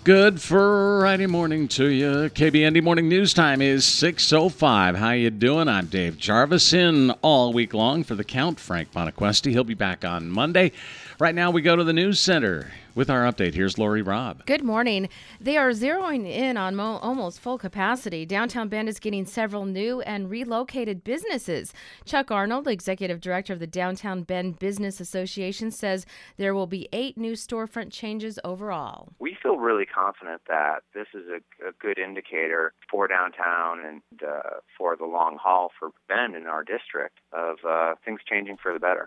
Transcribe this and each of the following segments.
Good Friday morning to you. KBND Morning News Time is 6:05. How you doing? I'm Dave Jarvis, in all week long for The Count, Frank Bonaquesti. He'll be back on Monday. Right now we go to the news center with our update. Here's Lori Robb. Good morning. They are zeroing in on almost full capacity. Downtown Bend is getting several new and relocated businesses. Chuck Arnold, executive director of the Downtown Bend Business Association, says there will be 8 new storefront changes overall. We feel really confident that this is a good indicator for downtown and for the long haul for Bend in our district of things changing for the better.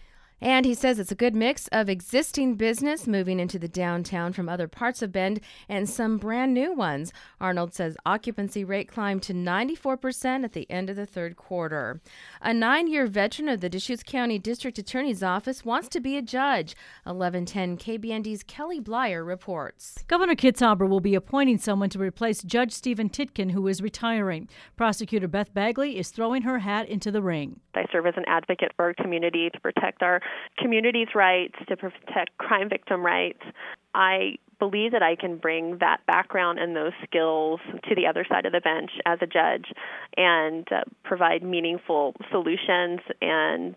And he says it's a good mix of existing business moving into the downtown from other parts of Bend and some brand new ones. Arnold says occupancy rate climbed to 94% at the end of the third quarter. A 9-year veteran of the Deschutes County District Attorney's Office wants to be a judge. 1110 KBND's Kelly Blyer reports. Governor Kitzhaber will be appointing someone to replace Judge Stephen Titkin, who is retiring. Prosecutor Beth Bagley is throwing her hat into the ring. I serve as an advocate for our community to protect our community's rights, to protect crime victim rights. I believe that I can bring that background and those skills to the other side of the bench as a judge and provide meaningful solutions and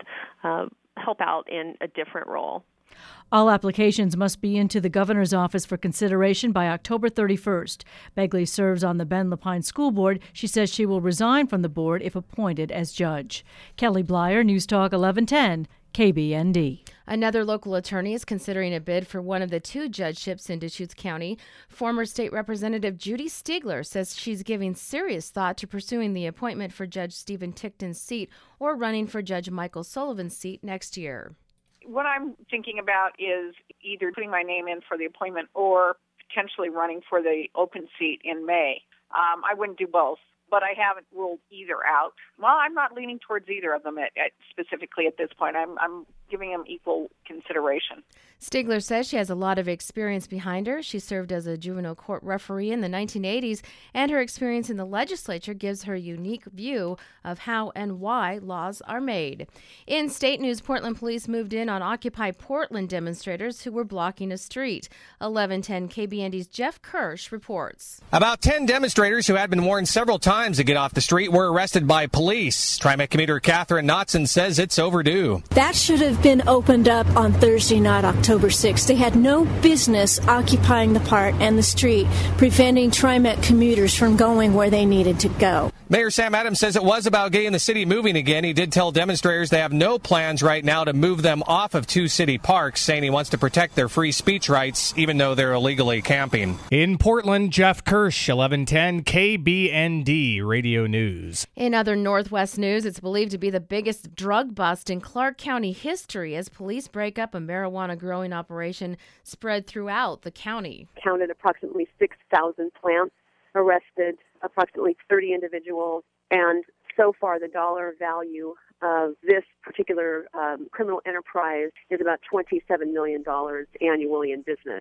help out in a different role. All applications must be into the governor's office for consideration by October 31st. Begley serves on the Bend Lapine School Board. She says she will resign from the board if appointed as judge. Kelly Blyer, News Talk 1110, KBND. Another local attorney is considering a bid for one of the 2 judgeships in Deschutes County. Former State Representative Judy Stiegler says she's giving serious thought to pursuing the appointment for Judge Stephen Tickton's seat or running for Judge Michael Sullivan's seat next year. What I'm thinking about is either putting my name in for the appointment or potentially running for the open seat in May. I wouldn't do both, but I haven't ruled either out. Well, I'm not leaning towards either of them specifically at this point. I'm giving them equal consideration. Stiegler says she has a lot of experience behind her. She served as a juvenile court referee in the 1980s, and her experience in the legislature gives her a unique view of how and why laws are made. In state news, Portland police moved in on Occupy Portland demonstrators who were blocking a street. 1110 KBND's Jeff Kirsch reports. About 10 demonstrators who had been warned several times to get off the street were arrested by police. TriMet commuter Catherine Knotson says it's overdue. That should have been opened up on Thursday night, October 6th. They had no business occupying the park and the street, preventing TriMet commuters from going where they needed to go. Mayor Sam Adams says it was about getting the city moving again. He did tell demonstrators they have no plans right now to move them off of 2 city parks, saying he wants to protect their free speech rights, even though they're illegally camping. In Portland, Jeff Kirsch, 1110 KBND Radio News. In other Northwest news, it's believed to be the biggest drug bust in Clark County history as police break up a marijuana growing operation spread throughout the county. Counted approximately 6,000 plants, arrested approximately 30 individuals, and so far the dollar value of this particular criminal enterprise is about $27 million annually in business.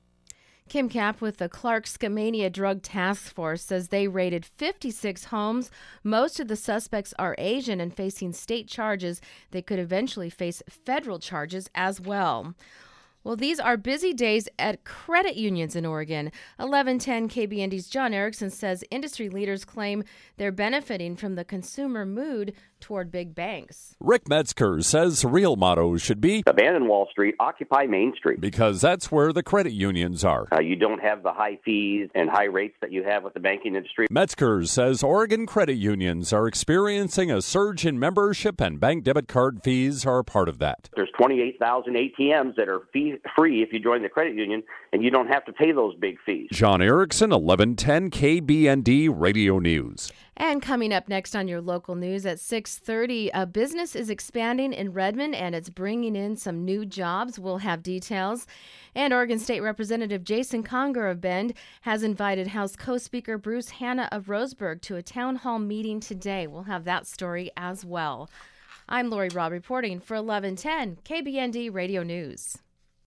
Kim Kapp with the Clark Skamania Drug Task Force says they raided 56 homes. Most of the suspects are Asian and facing state charges. They could eventually face federal charges as well. Well, these are busy days at credit unions in Oregon. 1110 KBND's John Erickson says industry leaders claim they're benefiting from the consumer mood toward big banks. Rick Metzger says the real motto should be abandon Wall Street, occupy Main Street. Because that's where the credit unions are. You don't have the high fees and high rates that you have with the banking industry. Metzger says Oregon credit unions are experiencing a surge in membership and bank debit card fees are a part of that. There's 28,000 ATMs that are fee-free if you join the credit union, and you don't have to pay those big fees. John Erickson, 1110 KBND Radio News. And coming up next on your local news at 6:30, a business is expanding in Redmond and it's bringing in some new jobs. We'll have details. And Oregon State Representative Jason Conger of Bend has invited House co-speaker Bruce Hanna of Roseburg to a town hall meeting today. We'll have that story as well. I'm Lori Robb reporting for 1110 KBND Radio News.